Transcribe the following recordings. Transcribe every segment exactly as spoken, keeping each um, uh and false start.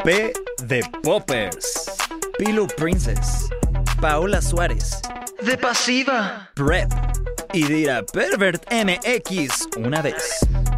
P de Poppers, Pillow Princess, Paola Suárez, de Pasiva, Prep y dirá Pervert M X una vez.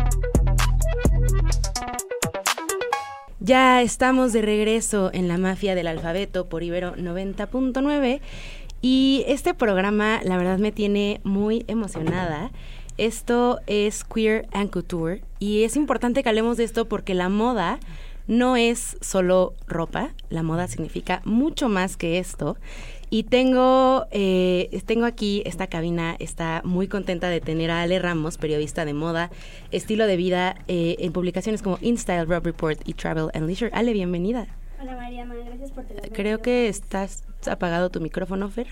Ya estamos de regreso en la Mafia del Alfabeto por Ibero noventa punto nueve y este programa la verdad me tiene muy emocionada. Esto es Queer and Couture y es importante que hablemos de esto porque la moda no es solo ropa, la moda significa mucho más que esto. Y tengo, eh, tengo aquí esta cabina, está muy contenta de tener a Ale Ramos, periodista de moda, estilo de vida, eh, en publicaciones como InStyle, Rob Report y Travel and Leisure. Ale, bienvenida. Hola Mariana, gracias por tenerme. Creo que estás apagado tu micrófono, Fer.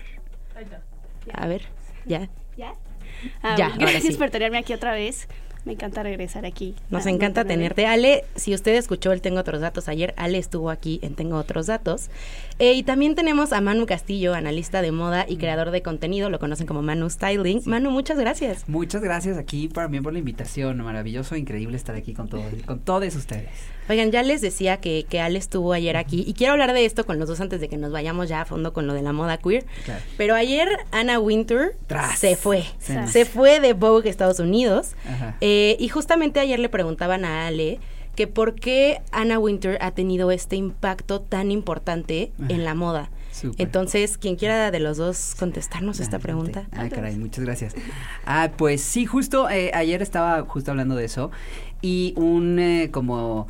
A ver, ya. ¿Ya? Ah, ya, bueno, gracias sí. por tenerme aquí otra vez. Me encanta regresar aquí. Nos encanta tenerte. Ale, si usted escuchó el Tengo Otros Datos ayer, Ale estuvo aquí en Tengo Otros Datos. Eh, y también tenemos a Manu Castillo, analista de moda y creador de contenido, lo conocen como Manu Styling. Sí. Manu, muchas gracias. Muchas gracias aquí también por la invitación, maravilloso, increíble estar aquí con todos, con todos ustedes. Oigan, ya les decía que, que Ale estuvo ayer aquí y quiero hablar de esto con los dos antes de que nos vayamos ya a fondo con lo de la moda queer. Claro. Pero ayer Anna Wintour Tras. se fue, sí. se fue de Vogue Estados Unidos. Eh, y justamente ayer le preguntaban a Ale que por qué Anna Wintour ha tenido este impacto tan importante Ajá. en la moda. Super. Entonces, quien quiera de los dos contestarnos ah, esta pregunta. Ah, caray, muchas gracias. Ah, pues sí, justo eh, ayer estaba justo hablando de eso y un eh, como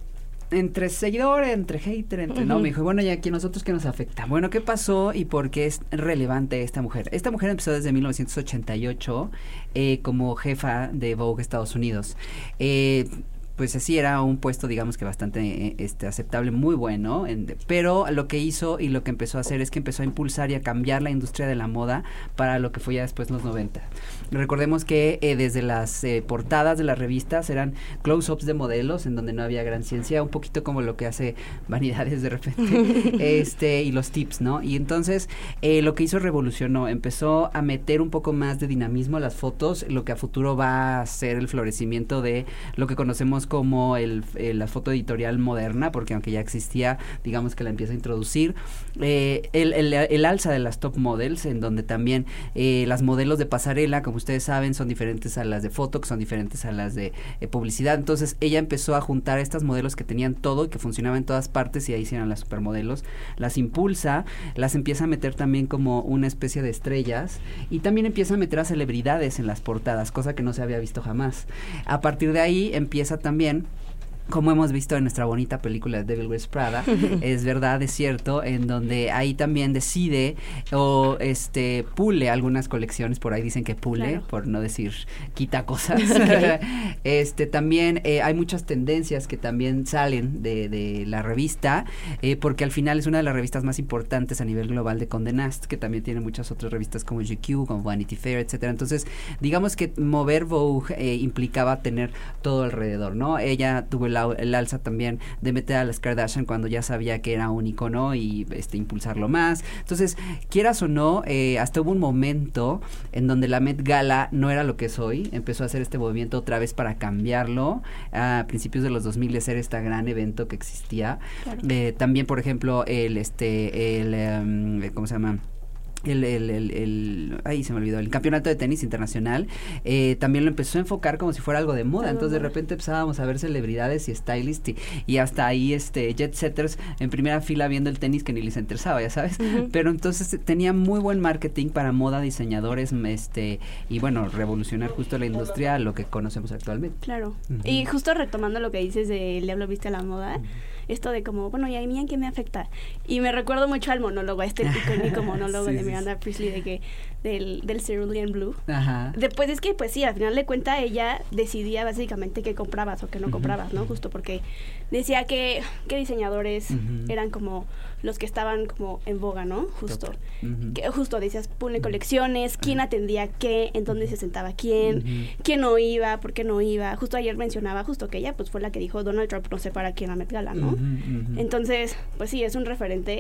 entre seguidor, entre hater, entre uh-huh. no, me dijo, bueno, ya aquí nosotros qué nos afecta. Bueno, ¿qué pasó y por qué es relevante esta mujer? Esta mujer empezó desde mil novecientos ochenta y ocho eh, como jefa de Vogue Estados Unidos. Eh, pues así era un puesto, digamos que bastante este, aceptable, muy bueno, en, pero lo que hizo y lo que empezó a hacer es que empezó a impulsar y a cambiar la industria de la moda para lo que fue ya después los noventa. Recordemos que eh, desde las eh, portadas de las revistas eran close-ups de modelos en donde no había gran ciencia, un poquito como lo que hace Vanidades de repente, este y los tips, ¿no? Y entonces eh, lo que hizo revolucionó, empezó a meter un poco más de dinamismo a las fotos, lo que a futuro va a ser el florecimiento de lo que conocemos como el, eh, la foto editorial moderna, porque aunque ya existía, digamos que la empieza a introducir, eh, el, el, el alza de las top models, en donde también eh, las modelos de pasarela, como ustedes saben, son diferentes a las de foto, que son diferentes a las de eh, publicidad, entonces ella empezó a juntar a estas modelos que tenían todo y que funcionaban en todas partes y ahí hicieron las supermodelos, las impulsa, las empieza a meter también como una especie de estrellas y también empieza a meter a celebridades en las portadas, cosa que no se había visto jamás. A partir de ahí empieza también Bien, como hemos visto en nuestra bonita película Devil Wears Prada, es verdad, es cierto, en donde ahí también decide o este pule algunas colecciones, por ahí dicen que pule, claro. por no decir quita cosas. Okay. Este también eh, hay muchas tendencias que también salen de, de la revista, eh, porque al final es una de las revistas más importantes a nivel global de Condé Nast, que también tiene muchas otras revistas como G Q, como Vanity Fair, etcétera. Entonces, digamos que mover Vogue eh, implicaba tener todo alrededor, ¿no? Ella tuvo la el alza también de meter a las Kardashian cuando ya sabía que era un icono y este impulsarlo más. Entonces, quieras o no, eh, hasta hubo un momento en donde la Met Gala no era lo que es hoy, empezó a hacer este movimiento otra vez para cambiarlo, a principios de los dos mil de ser este gran evento que existía. Claro. Eh, también, por ejemplo, el este, el, um, ¿cómo se llama? El, el, el, el, ahí se me olvidó, el campeonato de tenis internacional, eh, también lo empezó a enfocar como si fuera algo de moda, entonces de repente empezábamos a ver celebridades y stylists y, y hasta ahí este jet setters en primera fila viendo el tenis que ni les interesaba, ya sabes, uh-huh. pero entonces tenía muy buen marketing para moda, diseñadores, este, y bueno, revolucionar justo la industria, lo que conocemos actualmente. Claro, uh-huh. y justo retomando lo que dices de El Diablo Viste a la Moda, uh-huh. esto de como, bueno, ¿y a mí en qué me afecta? Y me recuerdo mucho al monólogo, a este icónico monólogo sí, de Miranda sí. Priestley de que del, del Cerulean Blue. Ajá. Después es que, pues sí, al final de cuentas ella decidía básicamente qué comprabas o qué no uh-huh. comprabas, ¿no? Justo porque decía que, que diseñadores uh-huh. eran como los que estaban como en boga, ¿no? Justo. Uh-huh. Que, justo decías, pone colecciones, quién uh-huh. atendía qué, en dónde se sentaba quién, uh-huh. quién no iba, por qué no iba. Justo ayer mencionaba justo que ella pues fue la que dijo Donald Trump no sé para quién la Met Gala, ¿no? Uh-huh. Uh-huh. Entonces, pues sí, es un referente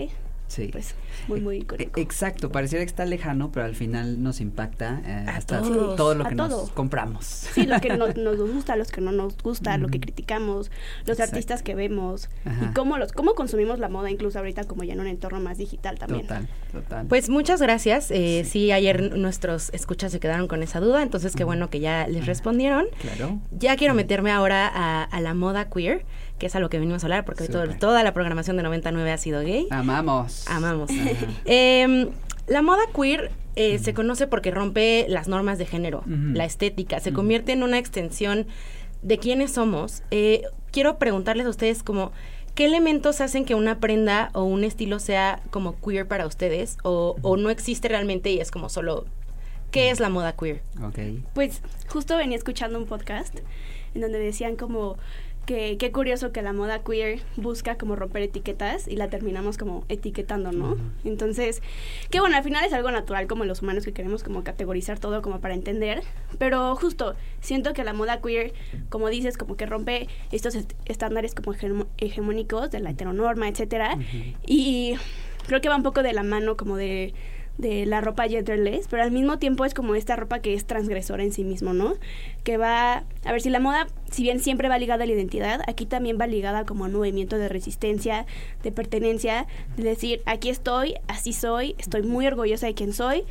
sí. pues muy, muy icónico. Exacto, pareciera que está lejano, pero al final nos impacta eh, a hasta todos, todo lo que todo. nos compramos. Sí, lo que no, nos gusta, los que no nos gusta, mm. lo que criticamos, los Exacto. artistas que vemos Ajá. y cómo los cómo consumimos la moda, incluso ahorita como ya en un entorno más digital también. Total, total. Pues muchas gracias. Eh, sí. sí, ayer nuestros escuchas se quedaron con esa duda, entonces qué bueno que ya les respondieron. Claro. Ya quiero meterme ahora a, a la moda queer, que es a lo que venimos a hablar, porque todo, toda la programación de noventa y nueve ha sido gay. Amamos. Amamos. eh, la moda queer eh, uh-huh. se conoce porque rompe las normas de género, uh-huh. la estética, se uh-huh. convierte en una extensión de quiénes somos. Eh, quiero preguntarles a ustedes como, ¿qué elementos hacen que una prenda o un estilo sea como queer para ustedes? O, uh-huh. o no existe realmente y es como solo, ¿qué es la moda queer? Okay. Pues justo venía escuchando un podcast en donde decían como que qué curioso que la moda queer busca como romper etiquetas y la terminamos como etiquetando, ¿no? Uh-huh. Entonces, que bueno, al final es algo natural como los humanos que queremos como categorizar todo como para entender, pero justo siento que la moda queer, como dices, como que rompe estos est- estándares como hege- hegemónicos de la heteronorma, etcétera, uh-huh. y creo que va un poco de la mano como de de la ropa genderless, pero al mismo tiempo es como esta ropa que es transgresora en sí mismo, ¿no? Que va, a ver, si la moda, si bien siempre va ligada a la identidad, aquí también va ligada como a un movimiento de resistencia, de pertenencia, de decir, aquí estoy, así soy, estoy muy orgullosa de quién soy,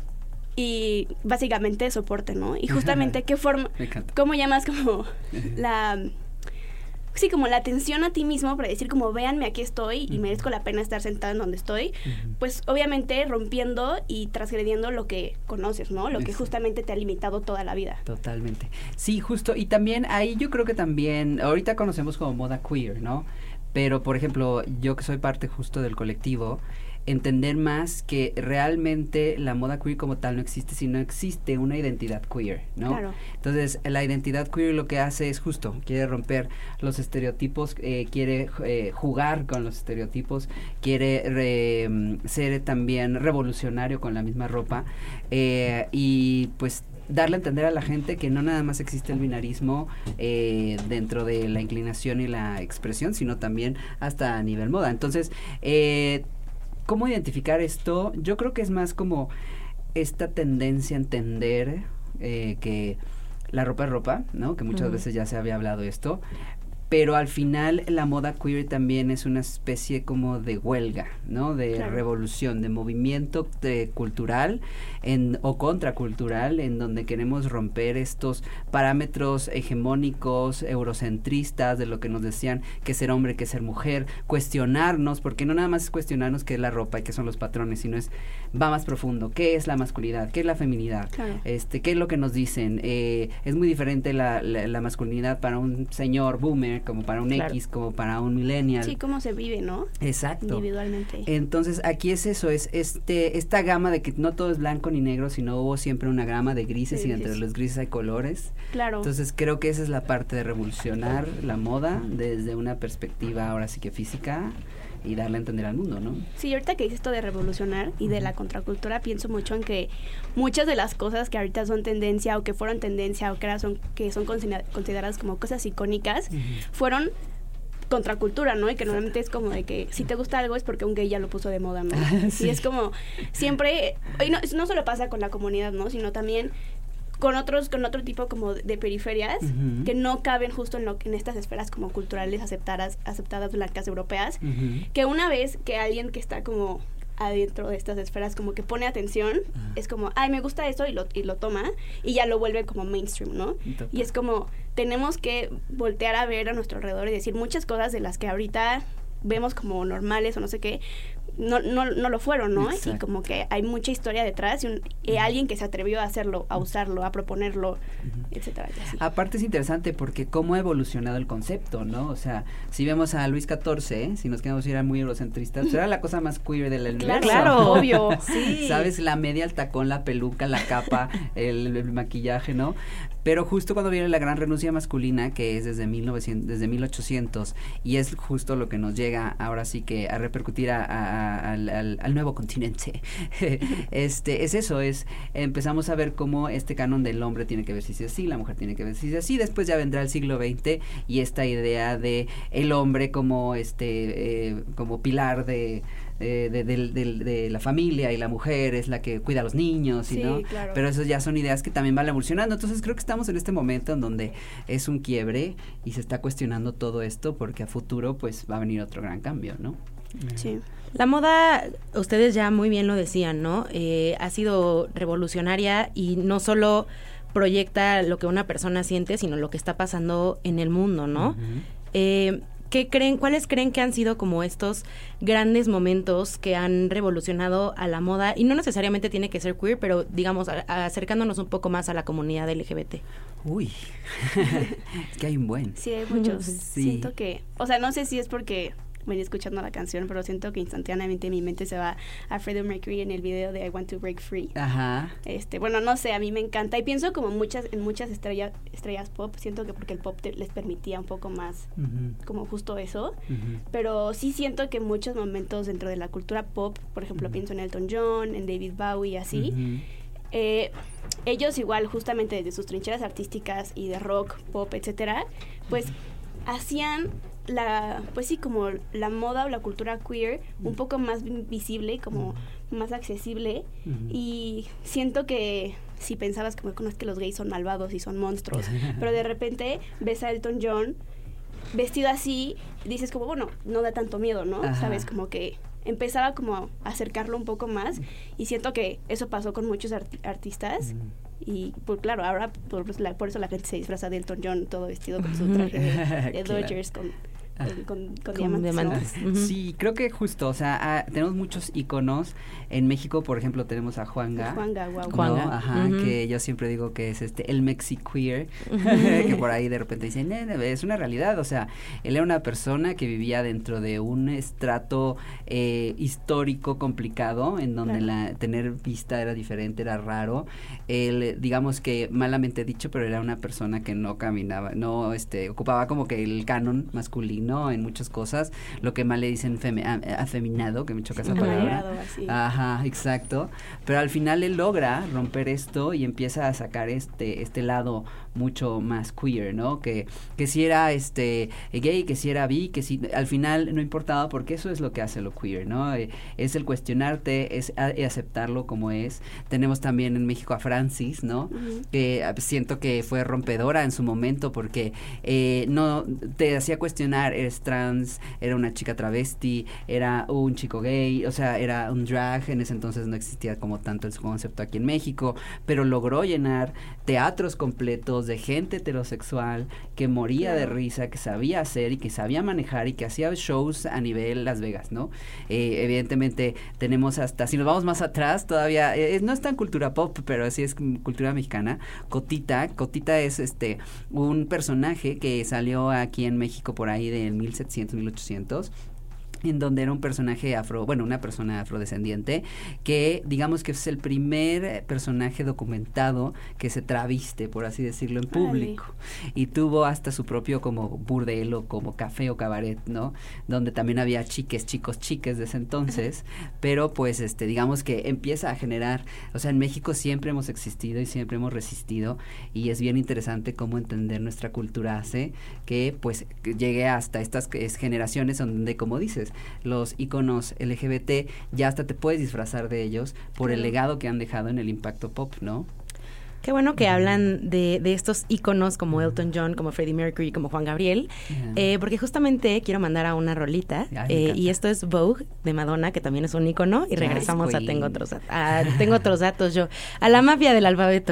y básicamente soporte, ¿no? Y justamente, ¿qué forma, cómo llamas como la... Sí, como la atención a ti mismo para decir como véanme, aquí estoy y uh-huh. merezco la pena estar sentada en donde estoy, uh-huh. pues obviamente rompiendo y transgrediendo lo que conoces, ¿no? Lo Exacto. que justamente te ha limitado toda la vida. Totalmente. Sí, justo, y también ahí yo creo que también, ahorita conocemos como moda queer, ¿no? Pero, por ejemplo, yo que soy parte justo del colectivo, entender más que realmente la moda queer como tal no existe, sino existe una identidad queer, ¿no? Claro. Entonces, la identidad queer lo que hace es justo, quiere romper los estereotipos, eh, quiere eh, jugar con los estereotipos, quiere re, ser también revolucionario con la misma ropa, eh, y pues darle a entender a la gente que no nada más existe el binarismo eh, dentro de la inclinación y la expresión, sino también hasta a nivel moda. Entonces, eh, ¿cómo identificar esto? Yo creo que es más como esta tendencia a entender eh, que la ropa es ropa, ¿no? Que muchas uh-huh. veces ya se había hablado esto, pero al final la moda queer también es una especie como de huelga, ¿no? De claro. revolución, de movimiento de cultural en, o contracultural, en donde queremos romper estos parámetros hegemónicos, eurocentristas, de lo que nos decían que ser hombre, que ser mujer, cuestionarnos, porque no nada más es cuestionarnos qué es la ropa y qué son los patrones, sino es, va más profundo, qué es la masculinidad, qué es la feminidad, claro. este, qué es lo que nos dicen, eh, es muy diferente la, la, la masculinidad para un señor boomer, como para un claro. X, como para un millennial. Sí, cómo se vive, ¿no? Exacto. Individualmente. Entonces, aquí es eso, es este esta gama de que no todo es blanco ni negro, sino hubo siempre una gama de grises sí, y entre sí. los grises hay colores. Claro. Entonces, creo que esa es la parte de revolucionar la moda desde una perspectiva ahora sí que física y darle a entender al mundo, ¿no? Sí, ahorita que dices esto de revolucionar y de la contracultura, pienso mucho en que muchas de las cosas que ahorita son tendencia o que fueron tendencia o que ahora son, que son consideradas como cosas icónicas, uh-huh. fueron contracultura, ¿no? Y que normalmente es como de que si te gusta algo es porque un gay ya lo puso de moda, ¿no? sí. Y es como siempre, y no, no solo pasa con la comunidad, ¿no? Sino también con otros, con otro tipo como de periferias uh-huh. que no caben justo en lo en estas esferas como culturales aceptadas, aceptadas blancas europeas, uh-huh. que una vez que alguien que está como adentro de estas esferas como que pone atención, uh-huh. es como, ay, me gusta eso y lo, y lo toma y ya lo vuelve como mainstream, ¿no? Total. Y es como, tenemos que voltear a ver a nuestro alrededor y decir muchas cosas de las que ahorita vemos como normales o no sé qué, no no no lo fueron, ¿no? Exacto. Y como que hay mucha historia detrás y, un, y uh-huh. alguien que se atrevió a hacerlo, a usarlo, a proponerlo, uh-huh. etcétera. Y así. Aparte es interesante porque cómo ha evolucionado el concepto, ¿no? O sea, si vemos a Luis catorce, ¿eh? Si nos quedamos ir muy eurocentristas, será la cosa más queer del universo. Claro, obvio. Sí. ¿Sabes? La media, el tacón, la peluca, la capa, el, el maquillaje, ¿no? Pero justo cuando viene la gran renuncia masculina, que es desde mil novecientos, desde mil ochocientos, y es justo lo que nos llega ahora sí que a repercutir a, a, a, al, al nuevo continente, este es eso, es empezamos a ver cómo este canon del hombre tiene que vestirse así, la mujer tiene que vestirse así, después ya vendrá el siglo veinte y esta idea de el hombre como este, eh, como pilar de eh, de, de, de, de la familia y la mujer es la que cuida a los niños, sí, y ¿no? Claro. Pero eso ya son ideas que también van evolucionando. Entonces creo que estamos en este momento en donde es un quiebre y se está cuestionando todo esto porque a futuro pues va a venir otro gran cambio, ¿no? Sí. La moda, ustedes ya muy bien lo decían, ¿no? Eh, ha sido revolucionaria y no solo proyecta lo que una persona siente, sino lo que está pasando en el mundo, ¿no? Uh-huh. Eh, ¿qué creen, cuáles creen que han sido como estos grandes momentos que han revolucionado a la moda? Y no necesariamente tiene que ser queer, pero digamos, a, a acercándonos un poco más a la comunidad L G B T. Uy, es que hay un buen. Sí, hay muchos. Sí. Siento que, o sea, no sé si es porque venía escuchando la canción, pero siento que instantáneamente mi mente se va a Freddie Mercury en el video de I Want to Break Free. Ajá. Este, bueno, no sé, a mí me encanta y pienso como muchas en muchas estrellas estrellas pop, siento que porque el pop te, les permitía un poco más uh-huh. como justo eso, uh-huh. pero sí siento que en muchos momentos dentro de la cultura pop, por ejemplo, uh-huh. pienso en Elton John, en David Bowie y así. Uh-huh. Eh, ellos igual justamente desde sus trincheras artísticas y de rock, pop, etcétera, pues hacían la, pues sí, como la moda o la cultura queer un poco más visible, como uh-huh. más accesible, uh-huh. y siento que si pensabas como no es que los gays son malvados y son monstruos, pero de repente ves a Elton John vestido así, dices como, bueno, no da tanto miedo, ¿no? Ajá. Sabes, como que empezaba como a acercarlo un poco más, y siento que eso pasó con muchos art- artistas, uh-huh. y pues claro, ahora por, por eso la gente se disfraza de Elton John todo vestido con su traje de, de claro. Dodgers con Con, con, con, con diamantes, diamantes. ¿no? Uh-huh. Sí, creo que justo, o sea, ah, tenemos muchos iconos. En México, por ejemplo, tenemos a Juanga. Juanga, wow. ¿no? Juanga. Ajá, uh-huh. que yo siempre digo que es este el Mexiqueer, uh-huh. que por ahí de repente dicen, eh, es una realidad, o sea, él era una persona que vivía dentro de un estrato eh, histórico complicado, en donde claro. la tener vista era diferente, era raro. Él, digamos que malamente dicho, pero era una persona que no caminaba, no, este, ocupaba como que el canon masculino en muchas cosas, lo que mal le dicen feme, afeminado, que me choca esa palabra. Así. Ajá, exacto. Pero al final él logra romper esto y empieza a sacar este, este lado mucho más queer, ¿no? Que, que si era este gay, que si era bi, que si al final no importaba, porque eso es lo que hace lo queer, ¿no? Eh, es el cuestionarte, es a, aceptarlo como es. Tenemos también en México a Francis, ¿no? Uh-huh. Que uh, siento que fue rompedora en su momento porque eh, no te hacía cuestionar, eres trans, era una chica travesti, era un chico gay, o sea, era un drag, en ese entonces no existía como tanto el concepto aquí en México, pero logró llenar teatros completos de gente heterosexual que moría claro. de risa, que sabía hacer y que sabía manejar y que hacía shows a nivel Las Vegas, ¿no? Eh, evidentemente tenemos hasta, si nos vamos más atrás, todavía, eh, no es tan cultura pop, pero sí es cultura mexicana, Cotita, Cotita es este un personaje que salió aquí en México por ahí del mil setecientos, mil ochocientos, en donde era un personaje afro, bueno, una persona afrodescendiente, que digamos que es el primer personaje documentado que se traviste, por así decirlo, en público. Ay. Y tuvo hasta su propio como burdel o como café o cabaret, ¿no? Donde también había chiques, chicos, chiques de ese entonces, pero pues este, digamos que empieza a generar, o sea, en México siempre hemos existido y siempre hemos resistido, y es bien interesante cómo entender nuestra cultura hace que pues llegue hasta estas generaciones donde, como dices, los íconos L G B T ya hasta te puedes disfrazar de ellos por el legado que han dejado en el impacto pop, ¿no? Qué bueno que hablan de, de estos íconos como Elton John, como Freddie Mercury, como Juan Gabriel, yeah. eh, porque justamente quiero mandar a una rolita, eh, y esto es Vogue de Madonna, que también es un ícono, y yes, regresamos queen. a Tengo otros, a, Tengo otros datos yo, a la mafia del alfabeto.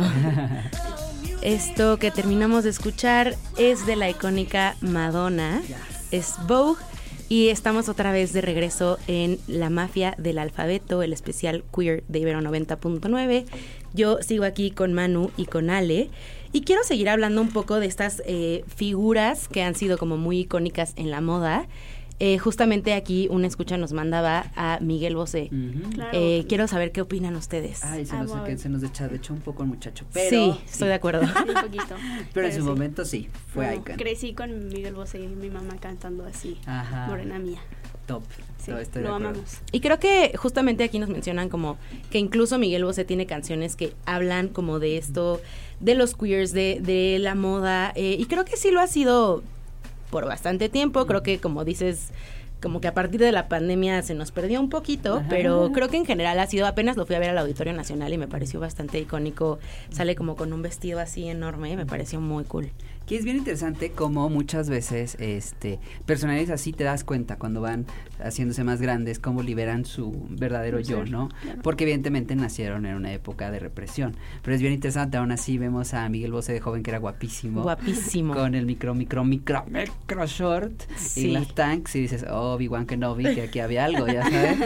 Esto que terminamos de escuchar es de la icónica Madonna, yes. es Vogue. Y estamos otra vez de regreso en La Mafia del Alfabeto, el especial queer de Ibero noventa punto nueve. Yo sigo aquí con Manu y con Ale. Y quiero seguir hablando un poco de estas eh, figuras que han sido como muy icónicas en la moda. Eh, justamente aquí una escucha nos mandaba a Miguel Bosé. Uh-huh. Claro. Eh, quiero saber qué opinan ustedes. Ay, se, nos, que, se nos echa de hecho un poco el muchacho. Pero, sí, sí, estoy de acuerdo. Sí, un poquito. Pero, pero en su sí. momento sí, fue no, icon. Crecí con Miguel Bosé y mi mamá cantando así. Ajá. Morena mía. Top. Sí, no, estoy lo de amamos. Y creo que justamente aquí nos mencionan como que incluso Miguel Bosé tiene canciones que hablan como de esto, de los queers, de, de la moda, eh, y creo que sí lo ha sido por bastante tiempo. Creo que, como dices, como que a partir de la pandemia se nos perdió un poquito, ajá, pero creo que en general ha sido, apenas lo fui a ver al Auditorio Nacional y me pareció bastante icónico, sale como con un vestido así enorme, me pareció muy cool. Que es bien interesante como muchas veces este personajes así te das cuenta cuando van haciéndose más grandes, cómo liberan su verdadero sí, yo, ¿no? Claro. Porque evidentemente nacieron en una época de represión. Pero es bien interesante, aún así vemos a Miguel Bosé de joven que era guapísimo. Guapísimo. Con el micro, micro, micro, micro short sí. y las tanks y dices, oh, Obi-Wan Kenobi, que aquí había algo, ya sabes.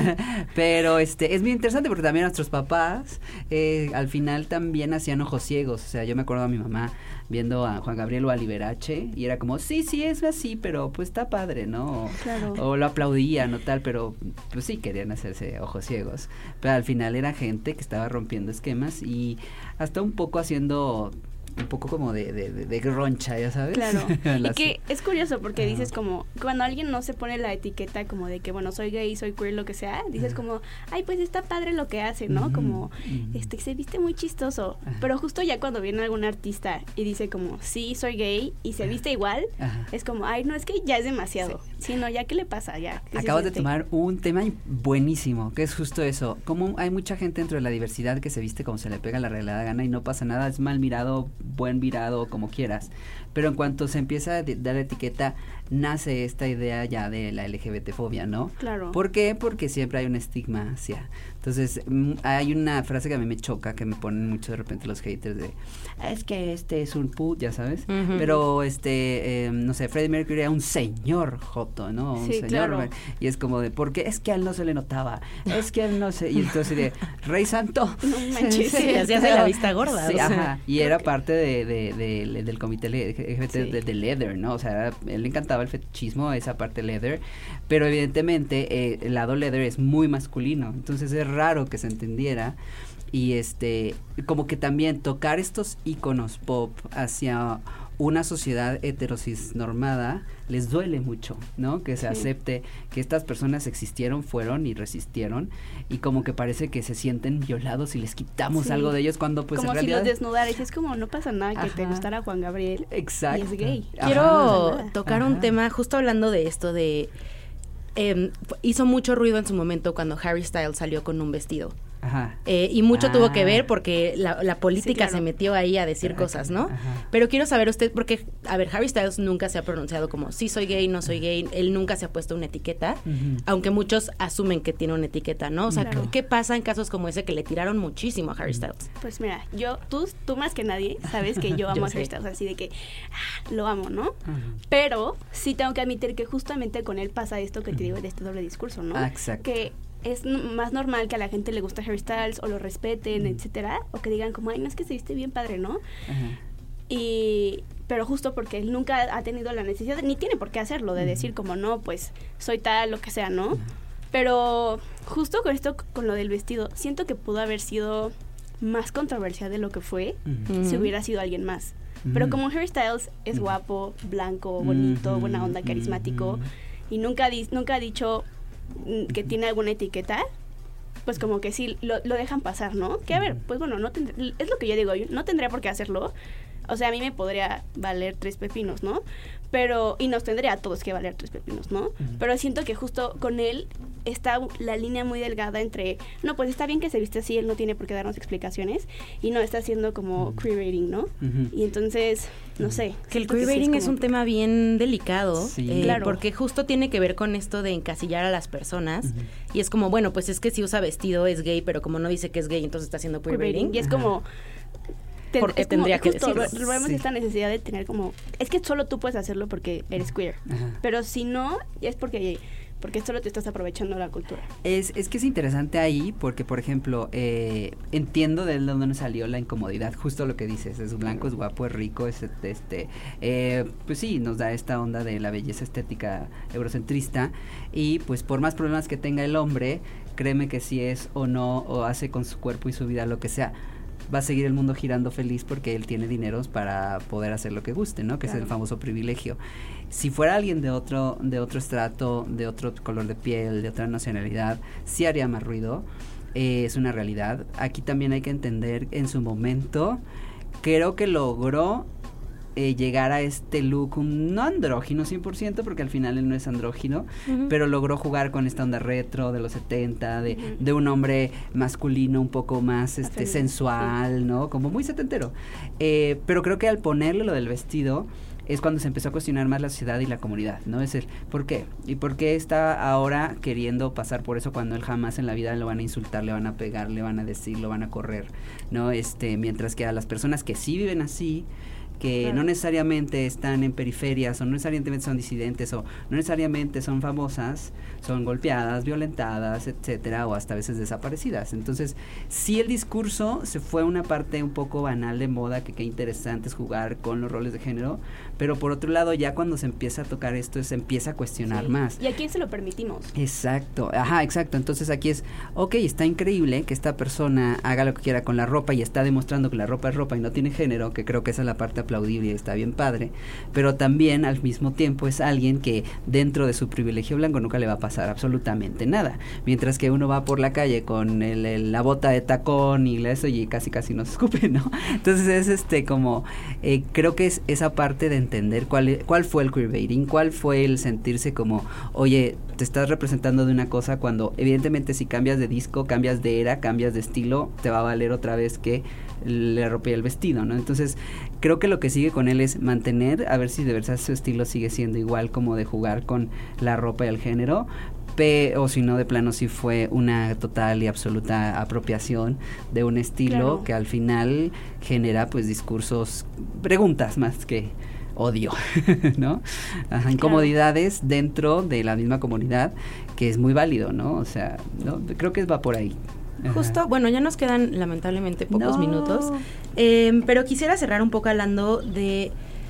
Pero este es bien interesante porque también nuestros papás eh, al final también hacían ojos ciegos. O sea, yo me acuerdo a mi mamá viendo a Juan Gabriel o a Liberace y era como, sí, sí, es así, pero pues está padre, ¿no? O, claro. o lo aplaudían o tal, pero pues sí querían hacerse ojos ciegos. Pero al final era gente que estaba rompiendo esquemas y hasta un poco haciendo... un poco como de, de, de, de roncha, ya sabes. Claro, y que es curioso porque dices como, cuando alguien no se pone la etiqueta como de que, bueno, soy gay, soy queer, lo que sea, dices como, ay, pues está padre lo que hace, ¿no? Como, este, se viste muy chistoso, pero justo ya cuando viene algún artista y dice como, sí, soy gay, y se viste igual, Ajá. es como, ay, no, es que ya es demasiado, sí, sí no, ya, ¿qué le pasa? Ya. Acabas de tomar un tema buenísimo, que es justo eso, como hay mucha gente dentro de la diversidad que se viste como se le pega la regalada gana y no pasa nada, es mal mirado, buen virado, como quieras, pero en cuanto se empieza a dar etiqueta, nace esta idea ya de la L G B T fobia, ¿no? Claro. ¿Por qué? Porque siempre hay un estigma hacia. Entonces, m- hay una frase que a mí me choca, que me ponen mucho de repente los haters de, es que este es un put, ya sabes, uh-huh. pero este, eh, no sé, Freddie Mercury era un señor joto, ¿no? Un sí, señor, claro. Y es como de, ¿por qué? Es que a él no se le notaba, es que a él no se, y entonces de, Rey Santo. No manches, sí, sí, se hace la vista gorda. Sí, o sea, ajá, y era que... parte de, de, de, de, del comité L G B T sí. de, de Leather, ¿no? O sea, a él le encantaba el fetichismo, esa parte Leather, pero evidentemente eh, el lado Leather es muy masculino, entonces es raro que se entendiera y este, como que también tocar estos íconos pop hacia una sociedad heterosis normada les duele mucho, ¿no? Que se sí. acepte que estas personas existieron, fueron y resistieron y como que parece que se sienten violados y les quitamos sí. algo de ellos cuando pues como en si realidad... los desnudaras, es como no pasa nada que Ajá. te gustara Juan Gabriel. Exacto. Y es gay. Ajá. Quiero Ajá. tocar Ajá. un tema justo hablando de esto de eh, hizo mucho ruido en su momento cuando Harry Styles salió con un vestido. Ajá. Eh, y mucho ah. tuvo que ver porque la, la política sí, claro. se metió ahí a decir Ajá. cosas, ¿no? Ajá. Pero quiero saber usted, porque, a ver, Harry Styles nunca se ha pronunciado como sí soy gay, no soy gay, él nunca se ha puesto una etiqueta, uh-huh. aunque muchos asumen que tiene una etiqueta, ¿no? O sea, claro. ¿qué pasa en casos como ese que le tiraron muchísimo a Harry Styles? Pues mira, yo, tú, tú más que nadie sabes que yo amo yo a Harry Styles, así de que ah, lo amo, ¿no? Uh-huh. Pero sí tengo que admitir que justamente con él pasa esto que te digo de este doble discurso, ¿no? Ah, exacto. Que es n- más normal que a la gente le guste Harry Styles o lo respeten, mm. etcétera, o que digan como, ay, no es que se viste bien padre, ¿no? Uh-huh. Y pero justo porque él nunca ha tenido la necesidad, ni tiene por qué hacerlo, de uh-huh. decir como, no, pues soy tal, lo que sea, ¿no? Uh-huh. Pero justo con esto, con lo del vestido, siento que pudo haber sido más controversial de lo que fue uh-huh. si hubiera sido alguien más. Uh-huh. Pero como Harry Styles es uh-huh. guapo, blanco, bonito, uh-huh. buena onda, carismático, uh-huh. y nunca, di- nunca ha dicho que tiene alguna etiqueta, pues como que sí lo, lo dejan pasar, ¿no? Que a ver, pues bueno, no tendr- es lo que yo digo, yo no tendría por qué hacerlo. O sea, a mí me podría valer tres pepinos, ¿no? Pero, y nos tendría a todos que valer tres pepinos, ¿no? Uh-huh. Pero siento que justo con él está la línea muy delgada entre, no, pues está bien que se viste así, él no tiene por qué darnos explicaciones, y no, está haciendo como uh-huh. queerbaiting, ¿no? Uh-huh. Y entonces, no sé. Que el queerbaiting que sí es, es un tema bien delicado, sí. eh, claro. porque justo tiene que ver con esto de encasillar a las personas, uh-huh. y es como, bueno, pues es que si usa vestido es gay, pero como no dice que es gay, entonces está haciendo queerbaiting. Y es como... Ten, porque es como, tendría que justo, decirlo. Vemos sí. esta necesidad de tener como... Es que solo tú puedes hacerlo porque eres queer. Ajá. Pero si no, es porque... porque solo te estás aprovechando la cultura. Es, es que es interesante ahí porque, por ejemplo, eh, entiendo de dónde nos salió la incomodidad, justo lo que dices, es blanco, es guapo, es rico, es este, eh, pues sí, nos da esta onda de la belleza estética eurocentrista y pues por más problemas que tenga el hombre, créeme que si es o no, o hace con su cuerpo y su vida lo que sea, va a seguir el mundo girando feliz porque él tiene dineros para poder hacer lo que guste, ¿no? Que claro. es el famoso privilegio. Si fuera alguien de otro de otro estrato, de otro color de piel, de otra nacionalidad, sí haría más ruido. Eh, es una realidad. Aquí también hay que entender en su momento, creo que logró eh, llegar a este look, un, no andrógino cien por ciento, porque al final él no es andrógino, uh-huh. pero logró jugar con esta onda retro de los setenta, de, uh-huh. de un hombre masculino un poco más este, sensual, sí. ¿no? Como muy setentero. Eh, pero creo que al ponerle lo del vestido, es cuando se empezó a cuestionar más la sociedad y la comunidad, ¿no? Es el, ¿por qué? ¿Y por qué está ahora queriendo pasar por eso cuando él jamás en la vida lo van a insultar, le van a pegar, le van a decir, lo van a correr, ¿no? Este, mientras que a las personas que sí viven así, que claro. no necesariamente están en periferias, o no necesariamente son disidentes, o no necesariamente son famosas, son golpeadas, violentadas, etcétera, o hasta a veces desaparecidas. Entonces, sí el discurso se fue a una parte un poco banal de moda, que qué interesante es jugar con los roles de género, pero por otro lado, ya cuando se empieza a tocar esto, se empieza a cuestionar sí. más. ¿Y a quién se lo permitimos? Exacto, ajá, exacto. Entonces aquí es, ok, está increíble que esta persona haga lo que quiera con la ropa y está demostrando que la ropa es ropa y no tiene género, que creo que esa es la parte aplaudible y está bien padre, pero también al mismo tiempo es alguien que dentro de su privilegio blanco nunca le va a pasar absolutamente nada, mientras que uno va por la calle con el, el, la bota de tacón y eso y casi casi no se escupe, ¿no? Entonces es este como, eh, creo que es esa parte de entender cuál, cuál fue el queerbaiting, cuál fue el sentirse como, oye, te estás representando de una cosa cuando evidentemente si cambias de disco, cambias de era, cambias de estilo, te va a valer otra vez que la ropa y el vestido, ¿no? Entonces creo que lo que sigue con él es mantener, a ver si de verdad su estilo sigue siendo igual como de jugar con la ropa y el género, Pe, o si no de plano sí fue una total y absoluta apropiación de un estilo claro. que al final genera pues discursos, preguntas más que odio, ¿no? Ajá, incomodidades claro. dentro de la misma comunidad, que es muy válido, ¿no? O sea, ¿no? Creo que va por ahí. Ajá. Justo, bueno, ya nos quedan lamentablemente pocos no. minutos, eh, pero quisiera cerrar un poco hablando de,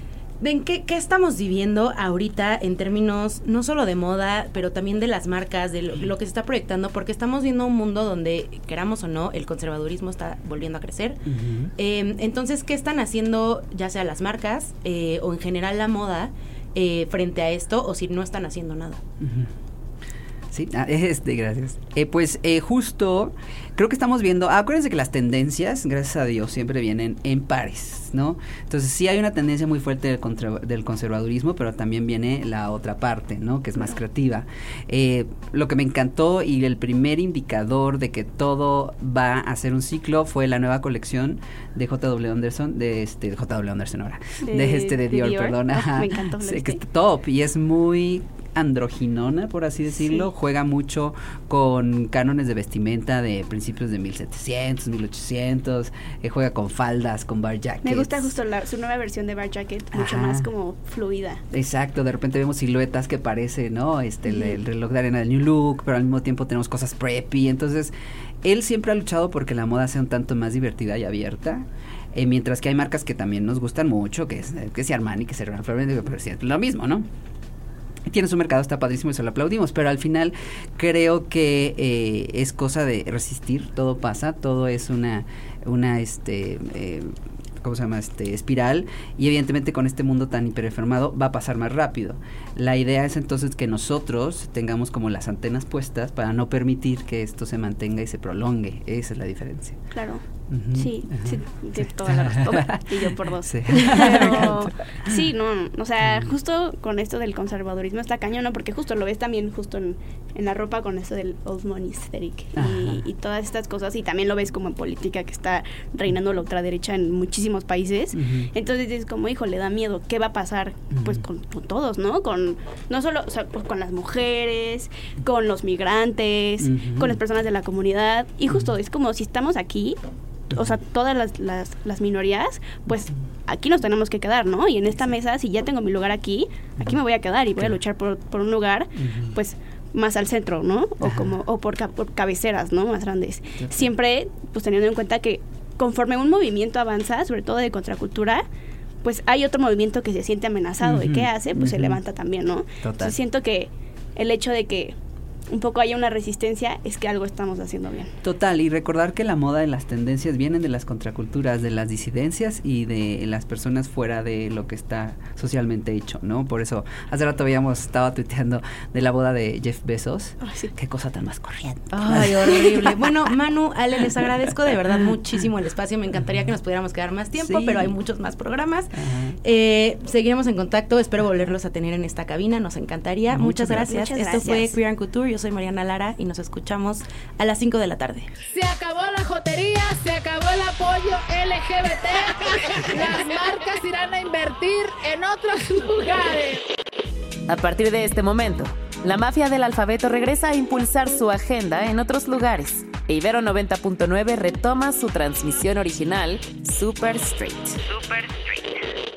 de qué, qué estamos viviendo ahorita en términos no solo de moda, pero también de las marcas, de lo, lo que se está proyectando, porque estamos viendo un mundo donde, queramos o no, el conservadurismo está volviendo a crecer. Uh-huh. Eh, entonces, ¿qué están haciendo ya sea las marcas eh, o en general la moda eh, frente a esto, o si no están haciendo nada? Uh-huh. Sí, ah, este, gracias. Eh, pues eh, justo, creo que estamos viendo, ah, acuérdense que las tendencias, gracias a Dios, siempre vienen en pares, ¿no? Entonces sí hay una tendencia muy fuerte del, contra, del conservadurismo, pero también viene la otra parte, ¿no? Que es más creativa. Eh, lo que me encantó y el primer indicador de que todo va a ser un ciclo fue la nueva colección de J W Anderson, de este, de J W Anderson ahora, de, de este, de, de Dior, Dior, perdón. Oh, me encantó. Sí, que está top y es muy androginona, por así decirlo, sí. juega mucho con cánones de vestimenta de principios de mil setecientos, mil ochocientos, eh, juega con faldas, con bar jackets. Me gusta justo la, su nueva versión de bar jacket, mucho Ajá. más como fluida. Exacto, de repente vemos siluetas que parece, ¿no? Este, mm. el, el reloj de arena del New Look, pero al mismo tiempo tenemos cosas preppy, entonces él siempre ha luchado porque la moda sea un tanto más divertida y abierta. Eh, mientras que hay marcas que también nos gustan mucho, que es que sea Armani, que sea Ralph Lauren, pero siempre lo mismo, ¿no? Tiene su mercado, está padrísimo y se lo aplaudimos, pero al final creo que eh, es cosa de resistir, todo pasa, todo es una, una este, eh, ¿cómo se llama? Este, espiral, y evidentemente con este mundo tan hiperenfermado va a pasar más rápido. La idea es entonces que nosotros tengamos como las antenas puestas para no permitir que esto se mantenga y se prolongue, esa es la diferencia. Claro. Uh-huh. Sí, uh-huh. sí, de toda la razón. Y yo por dos. Sí. Pero, sí, no, o sea, justo con esto del conservadurismo está cañón, ¿no? Porque justo lo ves también justo en, en la ropa con eso del old money aesthetic y, y todas estas cosas, y también lo ves como en política que está reinando la ultraderecha en muchísimos países. Uh-huh. Entonces es como, hijo, le da miedo, ¿qué va a pasar? Uh-huh. Pues con, con todos, ¿no? Con, no solo, o sea, pues con las mujeres, con los migrantes, uh-huh. con las personas de la comunidad, y justo uh-huh. es como si estamos aquí, o sea, todas las, las, las minorías, pues aquí nos tenemos que quedar, ¿no? Y en esta mesa, si ya tengo mi lugar aquí, aquí me voy a quedar y voy a luchar por, por un lugar, uh-huh. pues, más al centro, ¿no? O Ajá. como o por, ca- por cabeceras, ¿no? Más grandes. Uh-huh. Siempre, pues, teniendo en cuenta que conforme un movimiento avanza, sobre todo de contracultura, pues hay otro movimiento que se siente amenazado. Uh-huh. ¿Y qué hace? Pues uh-huh. se levanta también, ¿no? Total. Entonces siento que el hecho de que un poco haya una resistencia, es que algo estamos haciendo bien. Total, y recordar que la moda y las tendencias vienen de las contraculturas, de las disidencias y de las personas fuera de lo que está socialmente hecho, ¿no? Por eso, hace rato habíamos estaba tuiteando de la boda de Jeff Bezos. Ay, sí. Qué cosa tan más corriente. Ay, horrible. Bueno, Manu, Ale, les agradezco de verdad muchísimo el espacio. Me encantaría que nos pudiéramos quedar más tiempo, Sí. pero hay muchos más programas. Eh, seguiremos en contacto. Espero volverlos a tener en esta cabina. Nos encantaría. Muchas Muchas gracias. gracias. Esto Muchas fue gracias. Queer and Couture. Yo soy Mariana Lara y nos escuchamos a las cinco de la tarde. Se acabó la jotería, se acabó el apoyo L G B T. Las marcas irán a invertir en otros lugares. A partir de este momento, la Mafia del Alfabeto regresa a impulsar su agenda en otros lugares. E Ibero noventa punto nueve retoma su transmisión original, Super Street. Super Street.